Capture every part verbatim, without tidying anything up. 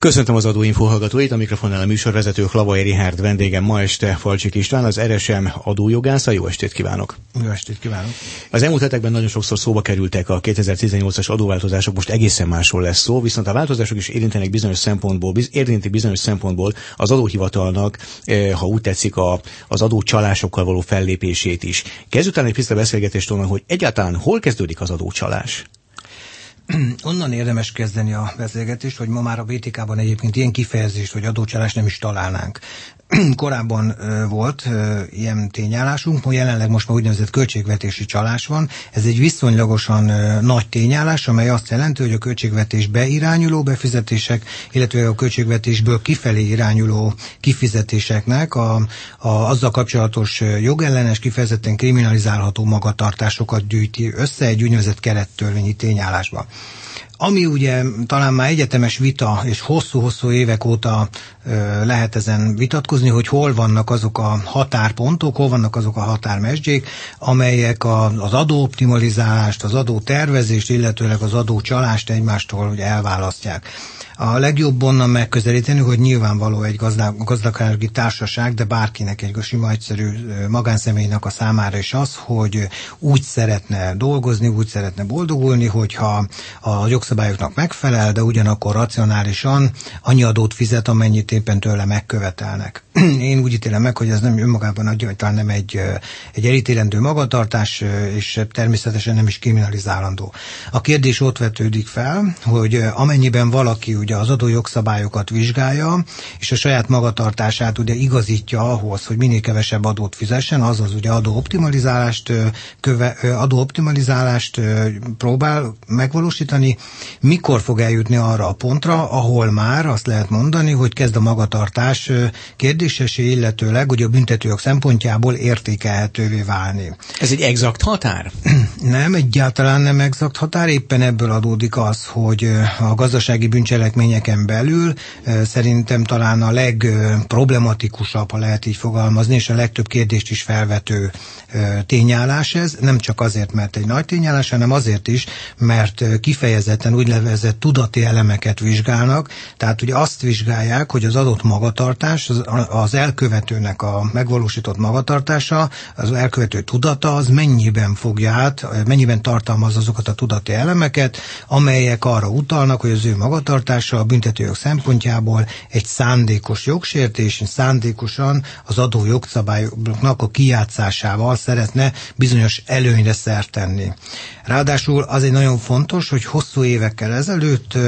Köszöntöm az Adóinfo hallgatóit, a mikrofonnál a műsorvezető Hlabai Richárd, vendégem ma este Falcsik István, az er es em adójogásza. Jó estét kívánok! Jó estét kívánok! Az elmúlt hetekben nagyon sokszor szóba kerültek a kétezer-tizennyolcas adóváltozások, most egészen másról lesz szó, viszont a változások is érintenek bizonyos szempontból, biz, érinti bizonyos szempontból az adóhivatalnak, ha úgy tetszik, a, az adócsalásokkal való fellépését is. Kezdjük talán egy tiszta beszélgetést onnan, hogy egyáltalán hol kezdődik az adócsalás? Onnan érdemes kezdeni a beszélgetést, hogy ma már a bé té ká-ban egyébként ilyen kifejezést, hogy adócsalás nem is találnánk. Korábban uh, volt uh, ilyen tényállásunk, most jelenleg most már úgynevezett költségvetési csalás van. Ez egy viszonylagosan uh, nagy tényállás, amely azt jelenti, hogy a költségvetésbe irányuló befizetések, illetve a költségvetésből kifelé irányuló kifizetéseknek a, a, azzal kapcsolatos uh, jogellenes, kifejezetten kriminalizálható magatartásokat gyűjti össze egy úgynevezett kerettörvényi tényállásba. Ami ugye talán már egyetemes vita, és hosszú-hosszú évek óta ö, lehet ezen vitatkozni, hogy hol vannak azok a határpontok, hol vannak azok a határmezsdjék, amelyek a, az adóoptimalizálást, az adótervezést, illetőleg az adócsalást egymástól ugye elválasztják. A legjobb onnan megközelíteni, hogy nyilvánvaló egy gazdasági társaság, de bárkinek, egy sima egyszerű magánszemélynek a számára is az, hogy úgy szeretne dolgozni, úgy szeretne boldogulni, hogyha a jogszabályoknak megfelel, de ugyanakkor racionálisan annyi adót fizet, amennyit éppen tőle megkövetelnek. Én úgy ítélem meg, hogy ez nem önmagában egyáltalán nem egy, egy elítélendő magatartás, és természetesen nem is kriminalizálandó. A kérdés ott vetődik fel, hogy amennyiben valaki ugye az adójogszabályokat vizsgálja, és a saját magatartását ugye igazítja ahhoz, hogy minél kevesebb adót fizessen, azaz ugye adóoptimalizálást, köve, adóoptimalizálást próbál megvalósítani, mikor fog eljutni arra a pontra, ahol már azt lehet mondani, hogy kezd a magatartás kérdésesé, illetőleg, hogy a büntetőjog szempontjából értékelhetővé válni. Ez egy exakt határ? Nem, egyáltalán nem exakt határ, éppen ebből adódik az, hogy a gazdasági bűncselekményeken belül szerintem talán a legproblematikusabb, ha lehet így fogalmazni, és a legtöbb kérdést is felvető tényállás ez, nem csak azért, mert egy nagy tényállás, hanem azért is, mert kifejezetten úgynevezett tudati elemeket vizsgálnak, tehát ugye azt vizsgálják, hogy az adott magatartás, az, az elkövetőnek a megvalósított magatartása, az elkövető tudata, az mennyiben fogja át, mennyiben tartalmaz azokat a tudati elemeket, amelyek arra utalnak, hogy az ő magatartása a büntetőjog szempontjából egy szándékos jogsértés, szándékosan az adó jogszabályoknak a kijátszásával szeretne bizonyos előnyre szert tenni. Ráadásul az egy nagyon fontos, hogy hosszú évekkel ezelőtt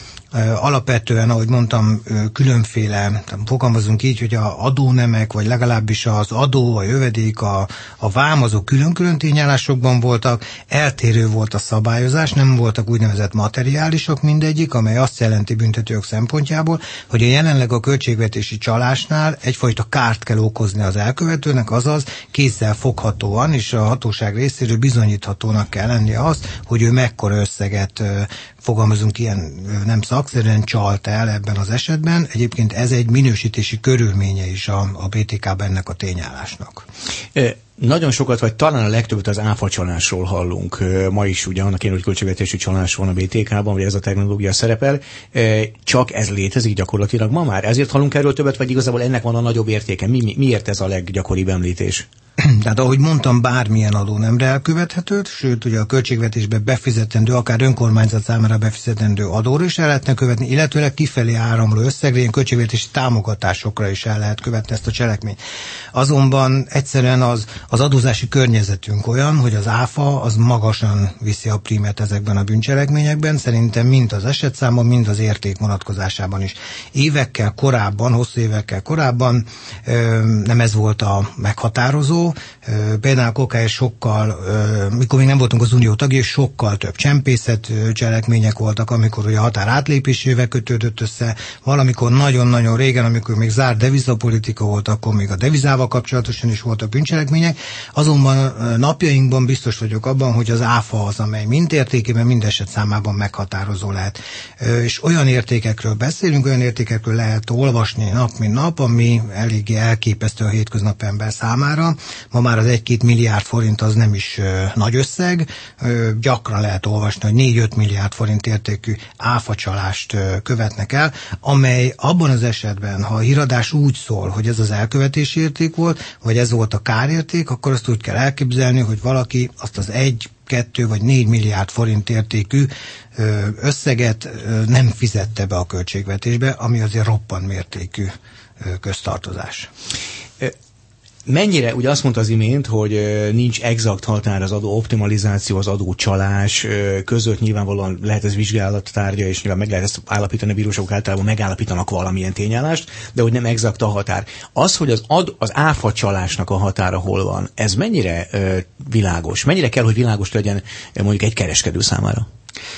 alapvetően, ahogy mondtam, különféle, fogalmazunk így, hogy a adónemek, vagy legalábbis az adó, a jövedék, a, a vám, azok külön-külön tényállásokban voltak, eltérő volt a szabályozás, nem voltak úgynevezett materiálisok mindegyik, amely azt jelenti büntetőjog szempontjából, hogy a jelenleg a költségvetési csalásnál egyfajta kárt kell okozni az elkövetőnek, azaz kézzel foghatóan, és a hatóság részéről bizonyíthatónak kell lennie azt, hogy ő mekkora összeget, fogalmazunk ilyen nem szakszerűen csalt el ebben az esetben. Egyébként ez egy minősítési körülménye is a, a bé té ká-ben ennek a tényállásnak. E- Nagyon sokat, vagy talán a legtöbbet az áfacsalásról hallunk. Ma is ugye annak én, hogy költségvetési csalás van a bé té ká-ban, vagy ez a terminológia szerepel. Csak ez létezik gyakorlatilag ma már? Ezért hallunk erről többet, vagy igazából ennek van a nagyobb értéke? Mi, mi, miért ez a leggyakoribb említés? Tehát ahogy mondtam, bármilyen adónemre elkövethető, sőt ugye a költségvetésbe befizetendő, akár önkormányzat számára befizetendő adóra is el lehetne követni, illetőleg kifelé áramló összegre, ilyen költségvetési támogatásokra is el lehet követni ezt a cselekményt. Azonban egyszerűen az, az adózási környezetünk olyan, hogy az áfa az magasan viszi a prímet ezekben a bűncselekményekben, szerintem mind az esetszámon, mind az érték vonatkozásában is. Évekkel korábban, hosszú évekkel korábban ö, nem ez volt a meghatározó. Például kokáig sokkal, mikor még nem voltunk az unió tagja, sokkal több csempészet cselekmények voltak, amikor ugye a határ átlépésével kötődött össze, valamikor nagyon-nagyon régen, amikor még zárt devizapolitika volt, akkor még a devizával kapcsolatosan is voltak bűncselekmények, azonban napjainkban biztos vagyok abban, hogy az áfa az, amely mind értékében, mind eset számában meghatározó lehet. És olyan értékekről beszélünk, olyan értékekről lehet olvasni nap mint nap, ami eléggé elképesztő a hétköznapi ember számára. Ma már az egy-két milliárd forint az nem is ö, nagy összeg. Ö, gyakran lehet olvasni, hogy négy-öt milliárd forint értékű áfacsalást ö, követnek el, amely abban az esetben, ha a híradás úgy szól, hogy ez az elkövetési érték volt, vagy ez volt a kárérték, akkor azt úgy kell elképzelni, hogy valaki azt az egy, kettő vagy négy milliárd forint értékű összeget nem fizette be a költségvetésbe, ami azért roppant mértékű köztartozás. Mennyire, ugye azt mondta az imént, hogy nincs exakt határ az adó optimalizáció, az adó csalás között, nyilvánvalóan lehet ez vizsgálattárgya, és nyilván meg lehet ezt állapítani, a bíróságok általában megállapítanak valamilyen tényállást, de hogy nem exakt a határ. Az, hogy az, ad, az áfa csalásnak a határa hol van, ez mennyire ö, világos? Mennyire kell, hogy világos legyen mondjuk egy kereskedő számára?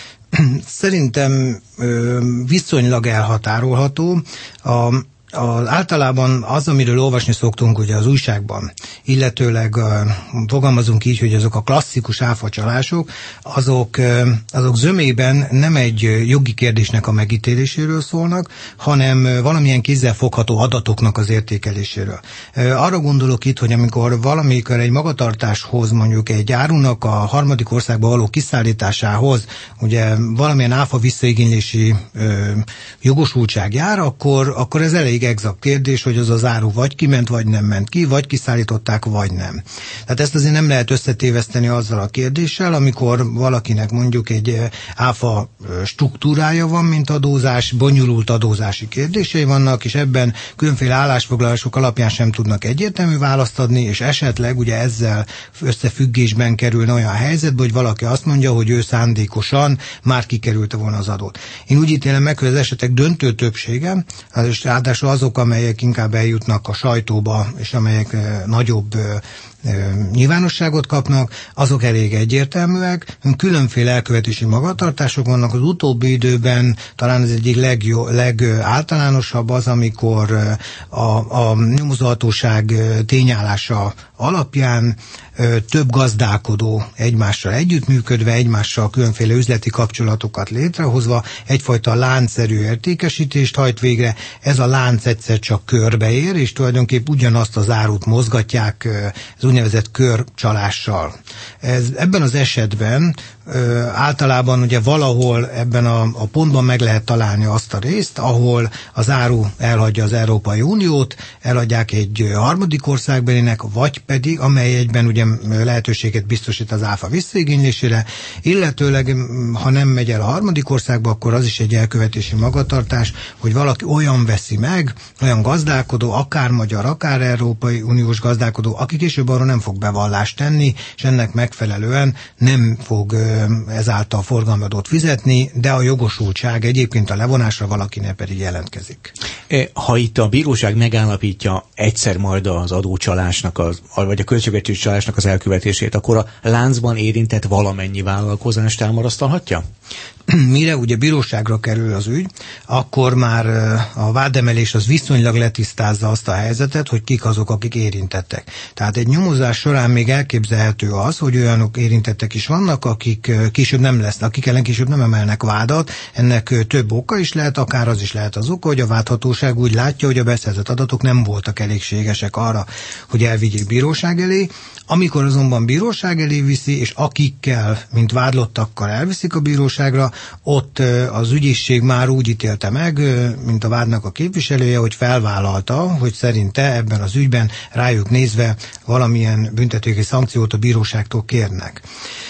Szerintem ö, viszonylag elhatárolható. A Az általában az, amiről olvasni szoktunk ugye az újságban, illetőleg uh, fogalmazunk így, hogy azok a klasszikus áfacsalások, azok, uh, azok zömében nem egy jogi kérdésnek a megítéléséről szólnak, hanem uh, valamilyen kézzelfogható adatoknak az értékeléséről. Uh, arra gondolok itt, hogy amikor valamikor egy magatartáshoz, mondjuk egy árunak a harmadik országba való kiszállításához, ugye valamilyen áfa visszaigénylési uh, jogosultság jár, akkor, akkor ez elég exakt kérdés, hogy az az áru vagy kiment, vagy nem ment ki, vagy kiszállították, vagy nem. Tehát ezt azért nem lehet összetéveszteni azzal a kérdéssel, amikor valakinek mondjuk egy áfa struktúrája van, mint adózás, bonyolult adózási kérdései vannak, és ebben különféle állásfoglalások alapján sem tudnak egyértelmű választ adni, és esetleg ugye ezzel összefüggésben kerülne olyan helyzetbe, hogy valaki azt mondja, hogy ő szándékosan már kikerülte volna az adót. Én úgy ítélem meg, hogy az esetek döntő többsége, és ráadásul azok, amelyek inkább eljutnak a sajtóba, és amelyek e, nagyobb e, e, nyilvánosságot kapnak, azok elég egyértelműek. Különféle elkövetési magatartások vannak. Az utóbbi időben talán az egyik legjó, legáltalánosabb az, amikor a, a nyomozóhatóság tényállása alapján több gazdálkodó egymással együttműködve, egymással különféle üzleti kapcsolatokat létrehozva, egyfajta láncszerű értékesítést hajt végre. Ez a lánc egyszer csak körbeér, és tulajdonképpen ugyanazt az árut mozgatják az úgynevezett körcsalással. Ez, ebben az esetben ö, általában ugye valahol ebben a, a pontban meg lehet találni azt a részt, ahol az áru elhagyja az Európai Uniót, eladják egy harmadik országbelinek, vagy pedig, amely egyben ugye lehetőséget biztosít az áfa visszaigénylésére, illetőleg, ha nem megy el a harmadik országba, akkor az is egy elkövetési magatartás, hogy valaki olyan veszi meg, olyan gazdálkodó, akár magyar, akár Európai Uniós gazdálkodó, aki később arra nem fog bevallást tenni, és ennek megfelelően nem fog ezáltal forgalmadót fizetni, de a jogosultság egyébként a levonásra valakinek pedig jelentkezik. Ha itt a bíróság megállapítja egyszer majd az adócsalásnak, az, vagy a költségvetési csalásnak az elkövetését, akkor a láncban érintett valamennyi vállalkozást elmarasztalhatja? Mire ugye bíróságra kerül az ügy, akkor már a vádemelés az viszonylag letisztázza azt a helyzetet, hogy kik azok, akik érintettek. Tehát egy nyomozás során még elképzelhető az, hogy olyanok érintettek is vannak, akik később nem lesznek, akik ellen később nem emelnek vádat. Ennek több oka is lehet, akár az is lehet az oka, hogy a vádhatóság úgy látja, hogy a beszerzett adatok nem voltak elégségesek arra, hogy elvigyék bíróság elé. Amikor azonban bíróság elé viszi, és akikkel, mint vádlottakkal elviszik a bíróságra, ott az ügyészség már úgy ítélte meg, mint a vádnak a képviselője, hogy felvállalta, hogy szerinte ebben az ügyben rájuk nézve valamilyen büntetőjogi szankciót a bíróságtól kérnek.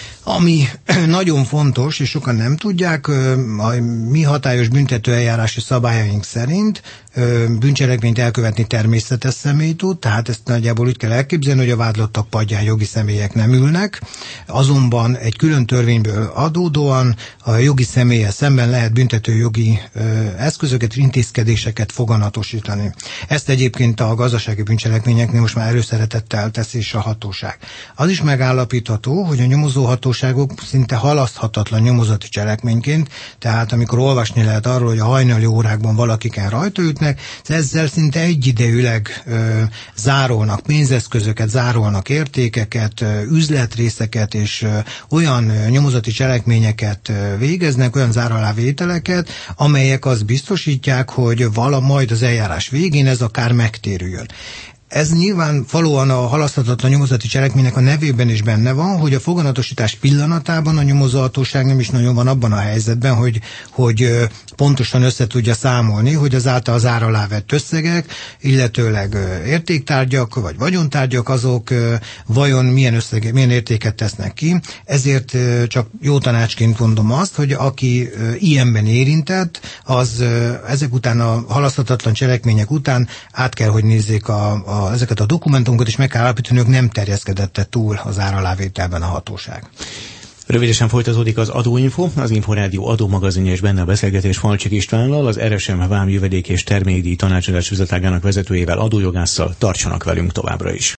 Ami nagyon fontos, és sokan nem tudják, a mi hatályos büntetőeljárási szabályaink szerint bűncselekményt elkövetni természetes személy tud, tehát ezt nagyjából úgy kell elképzelni, hogy a vádlottak padján jogi személyek nem ülnek, azonban egy külön törvényből adódóan a jogi személlyel szemben lehet büntetőjogi eszközöket, intézkedéseket foganatosítani. Ezt egyébként a gazdasági bűncselekményeknél most már előszeretettel teszi is a hatóság. Az is megállapítható, hogy a nyomozóhatóságok szinte halaszthatatlan nyomozati cselekményként, tehát amikor olvasni lehet arról, hogy a hajnali órákban valakiken rajta ütnek, ezzel szinte egyidejűleg ö, zárolnak pénzeszközöket, zárolnak értékeket, ö, üzletrészeket, és ö, olyan ö, nyomozati cselekményeket ö, végeznek, olyan záralávételeket, amelyek azt biztosítják, hogy vala majd az eljárás végén ez akár megtérüljön. Ez nyilván valóan a halaszthatatlan nyomozati cselekménynek a nevében is benne van, hogy a foganatosítás pillanatában a nyomozóhatóság nem is nagyon van abban a helyzetben, hogy, hogy pontosan össze tudja számolni, hogy az által az ár alá vett összegek, illetőleg értéktárgyak vagy vagyontárgyak, azok vajon milyen összeg, milyen értéket tesznek ki. Ezért csak jó tanácsként mondom azt, hogy aki ilyenben érintett, az ezek után a halaszthatatlan cselekmények után át kell, hogy nézzék a, a, ezeket a dokumentumokat, és meg kell állapítani, hogy nem terjeszkedette túl az áralávételben a hatóság. Rövidesen folytatódik az Adóinfo, az Inforádió adómagazinja, és benne a beszélgetés Falcsik Istvánnal, az er es em Vám Jövedék és Termékdíj Tanácsadás Üzletágának vezetőjével, adójogásszal. Tartsanak velünk továbbra is.